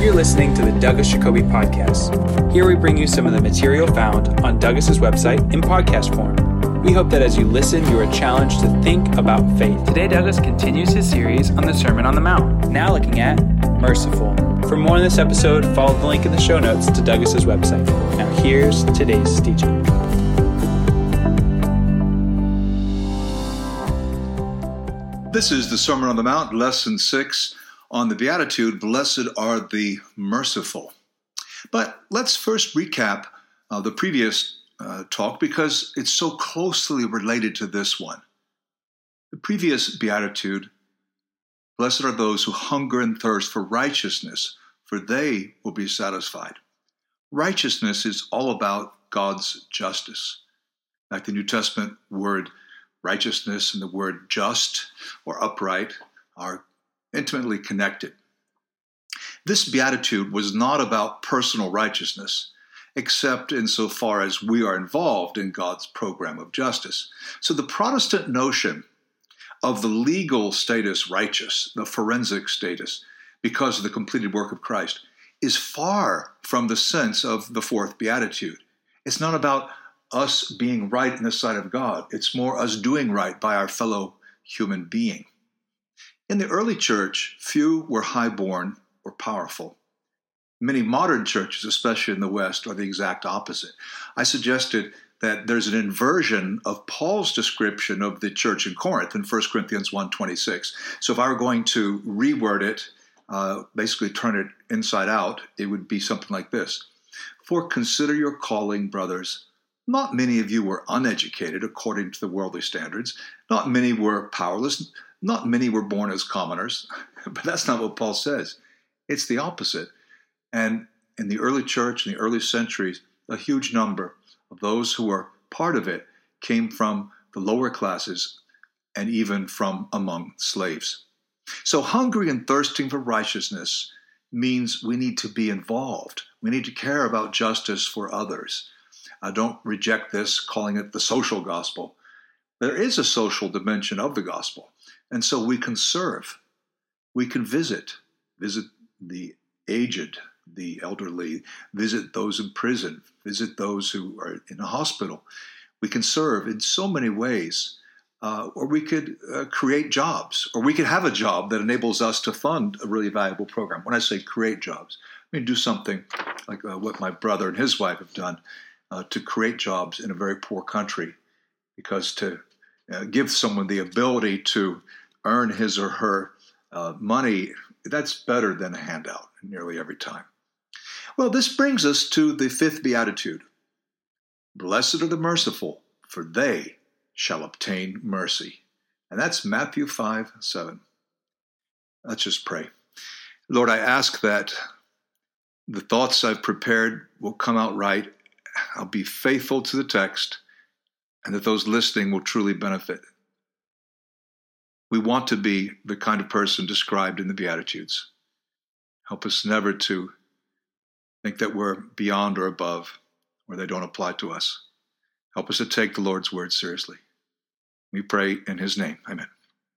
You're listening to the Douglas Jacoby Podcast. Here we bring you some of the material found on Douglas's website in podcast form. We hope that as you listen, you are challenged to think about faith. Today, Douglas continues his series on the Sermon on the Mount, now looking at merciful. For more on this episode, follow the link in the show notes to Douglas's website. Now here's today's teaching. This is the Sermon on the Mount, Lesson 6, on the Beatitude, Blessed are the Merciful. But let's first recap the previous talk because it's so closely related to this one. The previous Beatitude, Blessed are those who hunger and thirst for righteousness, for they will be satisfied. Righteousness is all about God's justice. Like the New Testament word righteousness and the word just or upright are intimately connected. This beatitude was not about personal righteousness, except insofar as we are involved in God's program of justice. So the Protestant notion of the legal status righteous, the forensic status, because of the completed work of Christ, is far from the sense of the fourth beatitude. It's not about us being right in the sight of God. It's more us doing right by our fellow human being. In the early church, few were highborn or powerful. Many modern churches, especially in the West, are the exact opposite. I suggested that there's an inversion of Paul's description of the church in Corinth in 1 Corinthians 1:26. So if I were going to reword it, basically turn it inside out, it would be something like this. For consider your calling, brothers. Not many of you were uneducated according to the worldly standards. Not many were powerless. Not many were born as commoners. But that's not what Paul says. It's the opposite. And in the early church, in the early centuries, a huge number of those who were part of it came from the lower classes and even from among slaves. So hungry and thirsting for righteousness means we need to be involved. We need to care about justice for others. I don't reject this, calling it the social gospel. There is a social dimension of the gospel, and so we can serve. We can visit the aged, the elderly, visit those in prison, visit those who are in a hospital. We can serve in so many ways, or we could create jobs, or we could have a job that enables us to fund a really valuable program. When I say create jobs, I mean do something like what my brother and his wife have done, to create jobs in a very poor country, because to give someone the ability to earn his or her money, that's better than a handout nearly every time. Well, this brings us to the fifth beatitude. Blessed are the merciful, for they shall obtain mercy. And that's Matthew 5:7. Let's just pray. Lord, I ask that the thoughts I've prepared will come out right. I'll be faithful to the text, and that those listening will truly benefit. We want to be the kind of person described in the Beatitudes. Help us never to think that we're beyond or above, or they don't apply to us. Help us to take the Lord's word seriously. We pray in his name. Amen.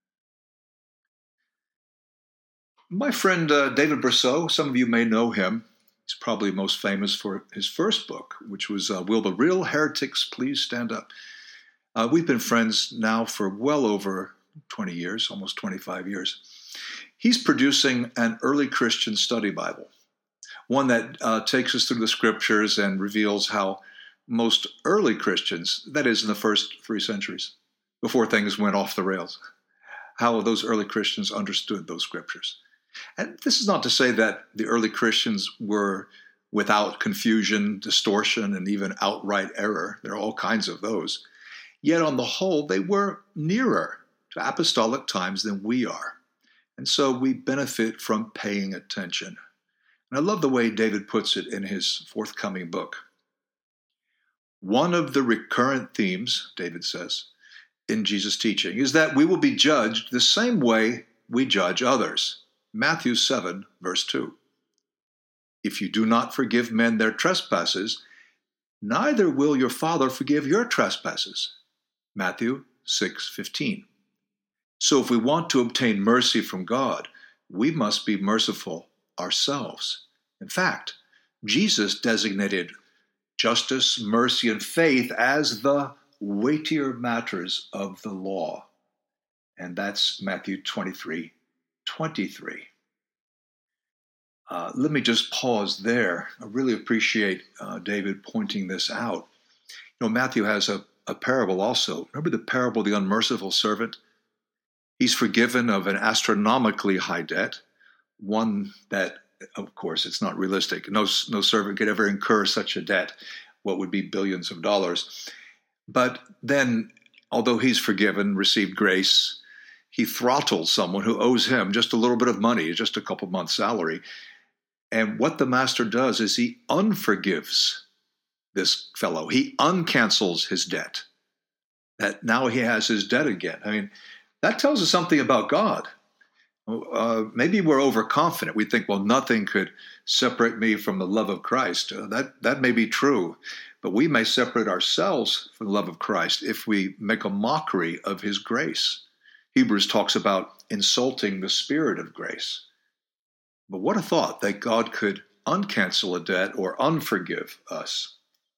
My friend David Brousseau, some of you may know him. He's probably most famous for his first book, which was Will the Real Heretics Please Stand Up? We've been friends now for well over 20 years, almost 25 years. He's producing an early Christian study Bible, one that takes us through the scriptures and reveals how most early Christians, that is in the first 3 centuries, before things went off the rails, how those early Christians understood those scriptures. And this is not to say that the early Christians were without confusion, distortion, and even outright error. There are all kinds of those. Yet on the whole, they were nearer to apostolic times than we are. And so we benefit from paying attention. And I love the way David puts it in his forthcoming book. One of the recurrent themes, David says, in Jesus' teaching is that we will be judged the same way we judge others. Matthew 7, verse 2. If you do not forgive men their trespasses, neither will your Father forgive your trespasses. Matthew 6:15. So if we want to obtain mercy from God, we must be merciful ourselves. In fact, Jesus designated justice, mercy, and faith as the weightier matters of the law. And that's Matthew 23:23. Let me just pause there. I really appreciate David pointing this out. Matthew has a parable also. Remember the parable of the unmerciful servant? He's forgiven of an astronomically high debt, one that, of course, it's not realistic. No servant could ever incur such a debt, what would be billions of dollars. But then, although he's forgiven, received grace, he throttles someone who owes him just a little bit of money, just a couple months' salary. And what the master does is he unforgives this fellow. He uncancels his debt. That now he has his debt again. I mean, that tells us something about God. Maybe we're overconfident. We think, well, nothing could separate me from the love of Christ. That may be true, but we may separate ourselves from the love of Christ if we make a mockery of his grace. Hebrews talks about insulting the spirit of grace. But what a thought that God could uncancel a debt or unforgive us.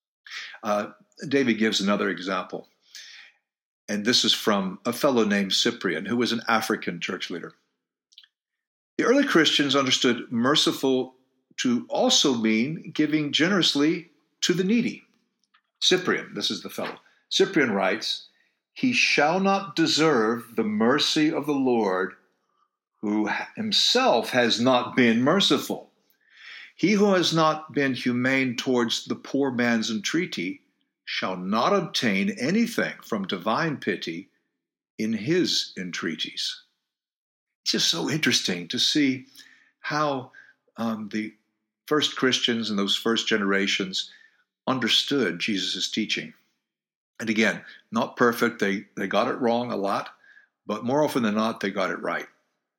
David gives another example. And this is from a fellow named Cyprian, who was an African church leader. The early Christians understood merciful to also mean giving generously to the needy. Cyprian, this is the fellow. Cyprian writes, "He shall not deserve the mercy of the Lord, who himself has not been merciful. He who has not been humane towards the poor man's entreaty shall not obtain anything from divine pity in his entreaties." It's just so interesting to see how the first Christians and those first generations understood Jesus' teaching. And again, not perfect. They got it wrong a lot, but more often than not, they got it right.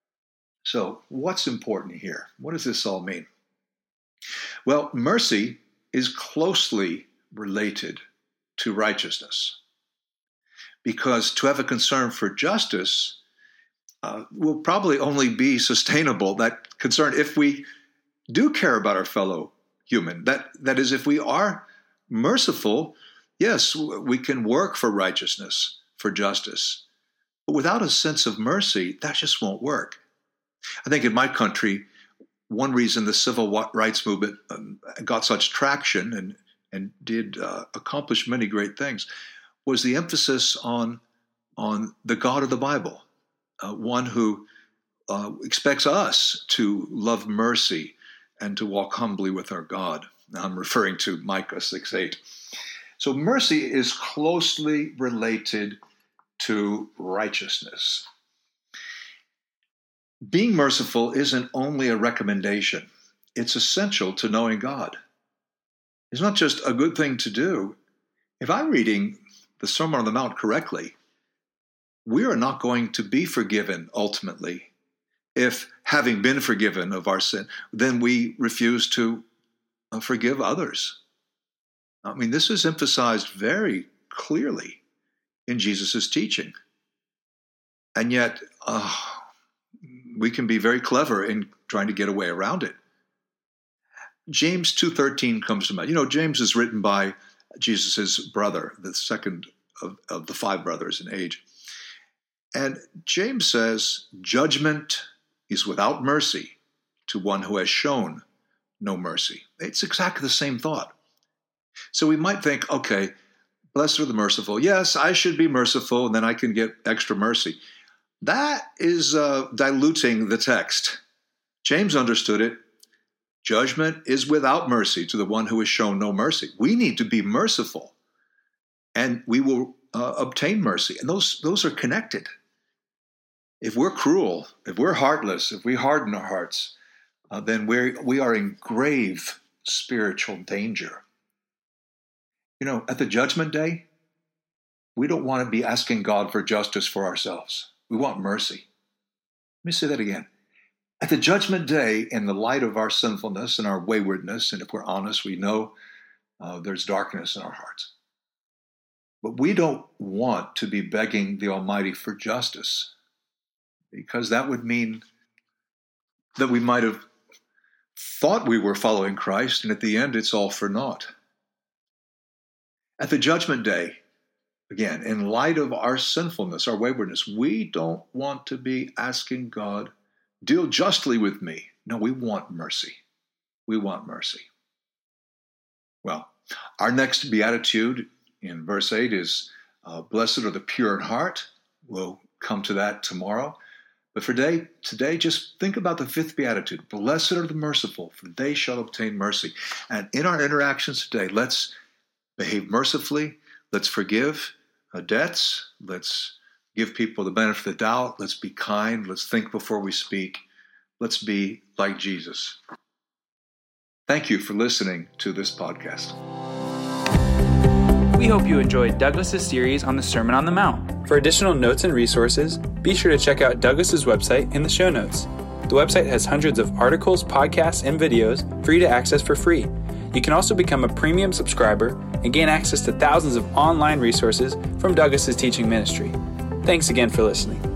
So what's important here? What does this all mean? Well, mercy is closely related to righteousness, because to have a concern for justice will probably only be sustainable, that concern, if we do care about our fellow human. That is, if we are merciful, yes, we can work for righteousness, for justice. But without a sense of mercy, that just won't work. I think in my country, one reason the civil rights movement got such traction and did accomplish many great things was the emphasis on the God of the Bible, one who expects us to love mercy and to walk humbly with our God. Now I'm referring to Micah 6:8. So mercy is closely related to righteousness. Being merciful isn't only a recommendation. It's essential to knowing God. It's not just a good thing to do. If I'm reading the Sermon on the Mount correctly, we are not going to be forgiven ultimately. If, having been forgiven of our sin, then we refuse to forgive others. I mean, this is emphasized very clearly in Jesus' teaching. And yet, we can be very clever in trying to get away around it. James 2:13 comes to mind. James is written by Jesus' brother, the second of the five brothers in age. And James says, "Judgment is without mercy to one who has shown no mercy." It's exactly the same thought. So we might think, okay, blessed are the merciful. Yes, I should be merciful, and then I can get extra mercy. That is diluting the text. James understood it. Judgment is without mercy to the one who has shown no mercy. We need to be merciful, and we will obtain mercy. And those are connected. If we're cruel, if we're heartless, if we harden our hearts, then we are in grave spiritual danger. At the judgment day, we don't want to be asking God for justice for ourselves. We want mercy. Let me say that again. At the judgment day, in the light of our sinfulness and our waywardness, and if we're honest, we know there's darkness in our hearts. But we don't want to be begging the Almighty for justice, because that would mean that we might have thought we were following Christ, and at the end, it's all for naught. At the judgment day, again, in light of our sinfulness, our waywardness, we don't want to be asking God, deal justly with me. No, we want mercy. We want mercy. Well, our next beatitude in verse 8 is, blessed are the pure in heart. We'll come to that tomorrow. But for today, just think about the fifth beatitude. Blessed are the merciful, for they shall obtain mercy. And in our interactions today, let's behave mercifully. Let's forgive debts. Let's give people the benefit of the doubt. Let's be kind. Let's think before we speak. Let's be like Jesus. Thank you for listening to this podcast. We hope you enjoyed Douglas's series on the Sermon on the Mount. For additional notes and resources, be sure to check out Douglas's website in the show notes. The website has hundreds of articles, podcasts, and videos for you to access for free. You can also become a premium subscriber and gain access to thousands of online resources from Douglas's teaching ministry. Thanks again for listening.